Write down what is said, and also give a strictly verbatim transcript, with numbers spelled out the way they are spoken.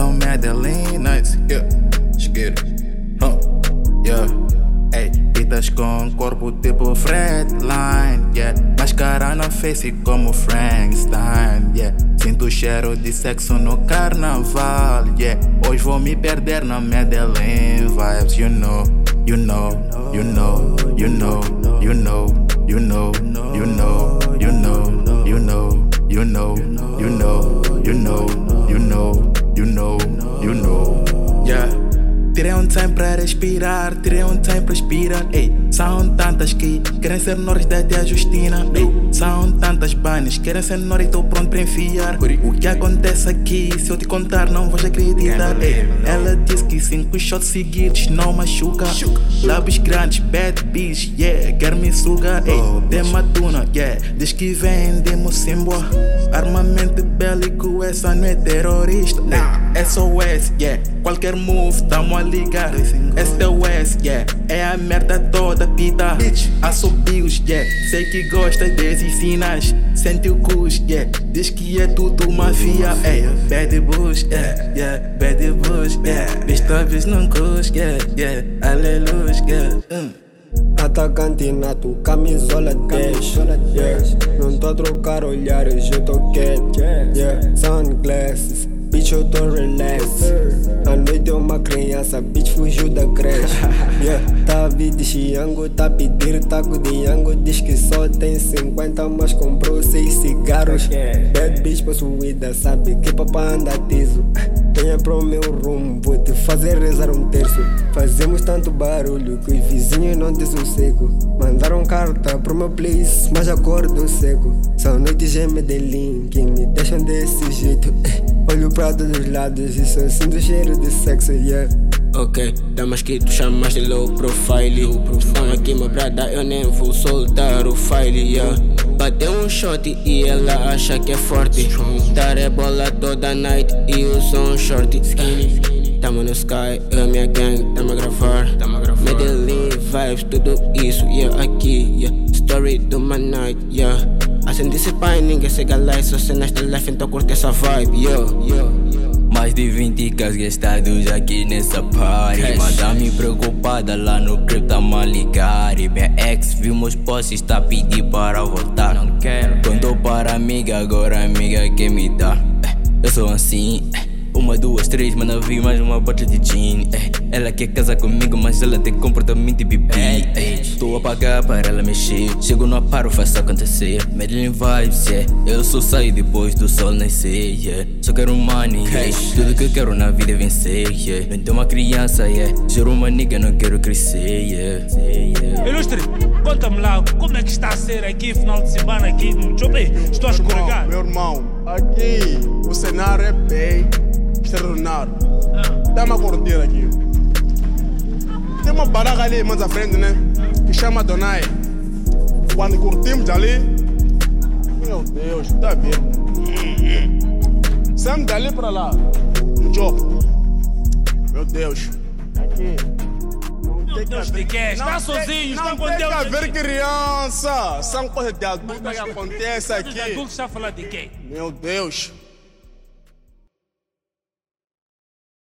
Então Medellín nights, yeah, cheguei, huh, yeah. Ei, pitas com corpo tipo Fredline, yeah. Máscara na face como Frankenstein, yeah. Sinto o cheiro de sexo no carnaval, yeah. Hoje vou me perder na Medellín vibes, you know, you know, you know, you know, you know, you know, you know, you know, you know, you know, you know, you know, you know, you know, you know, yeah. Tirei um time pra respirar, tirei um time pra respirar, ei. São tantas que querem ser nós da tia Justina, ei. São tantas banes, querem ser nós e tô pronto pra enfiar. O que acontece aqui, se eu te contar não vais acreditar, ei. Ela disse que cinco shots seguidos não machuca. Lábios grandes, bad bitch, yeah, quer me sugar, ei. Tem matuna, yeah, diz que vem de Mocimboa. Armamento bélico, essa não é terrorista, ei. S O S, yeah, qualquer move, tamo a ligar. S T O S, yeah, é a merda toda pita. Assobios, yeah, sei que gosta desses sinais. Sente o cus, yeah, diz que é tudo mafia, yeah. Bad bush, yeah, yeah, bad bush, yeah. Vistóbios num cus, yeah, yeah, aleluia, yeah. hum. Atacante nato, camisola dez, yeah. Não tô a trocar olhares, eu tô quieto, yeah. Sunglasses, bitch eu tô relax. A noite é uma criança, bitch fugiu da creche, yeah. Tá a vir de Xiango, tá a pedir taco de Yango. Diz que só tem cinquenta, mas comprou seis cigarros. Bad bitch possuída, sabe que papá anda teso. Venha pro meu rumo, vou te fazer rezar um terço. Fazemos tanto barulho que os vizinhos não têm sossego. Mandaram carta pro meu place, mas acordo seco. São noites em Medellín que me deixam desse jeito. Olho pra todos os lados e só sinto cheiro de sexo, yeah. Ok, damas que tu chamas de low profile. Estão aqui meu brada, eu nem vou soltar o file, yeah. Bateu um shot e ela acha que é forte. Dar é bola toda night e usa um short. Tamo no sky, eu e minha gang, tamo a gravar. Medellín vibes, tudo isso, yeah, aqui, yeah. Story do my night, yeah. Acendi esse pai, ninguém segue lá, só cenas de life, então curte essa vibe, yo, yo. Mais de vinte cas gastados aqui nessa party. Madame preocupada lá no crib tá mal ligar. E minha ex viu meus postes, tá a pedir para voltar. Não quero. Contou para amiga, agora a amiga quer me dar. Eu sou assim, uma, duas, três, manda vir mais uma bottle de gin. Ela quer casar comigo, mas ela tem comportamento de bebê. Estou a pagar para ela mexer. Chego no aparo, faço acontecer. Medellín vibes, yeah. Eu só saio depois do sol nascer, yeah. Só quero money, yeah. Tudo que eu quero na vida é vencer, yeah. Não tenho uma criança, yeah. Gero uma nigga, não quero crescer, yeah. yeah. Ilustre, conta-me lá, como é que está a ser aqui, final de semana aqui no Chopé? Estou a escorregar. Meu irmão, aqui o cenário é bem extraordinário. Dá-me a curtir aqui. Tem uma baraca ali mais à frente, né? Que chama Donai. Quando curtimos ali, meu Deus, tá vendo? Sempre dali para lá, no jogo. Meu Deus, aqui. Meu Deus, de que? Está sozinho, está com Deus. Não tem que haver criança. São coisas de adultos que acontecem aqui. Os adultos estão a falar de quê? Meu Deus.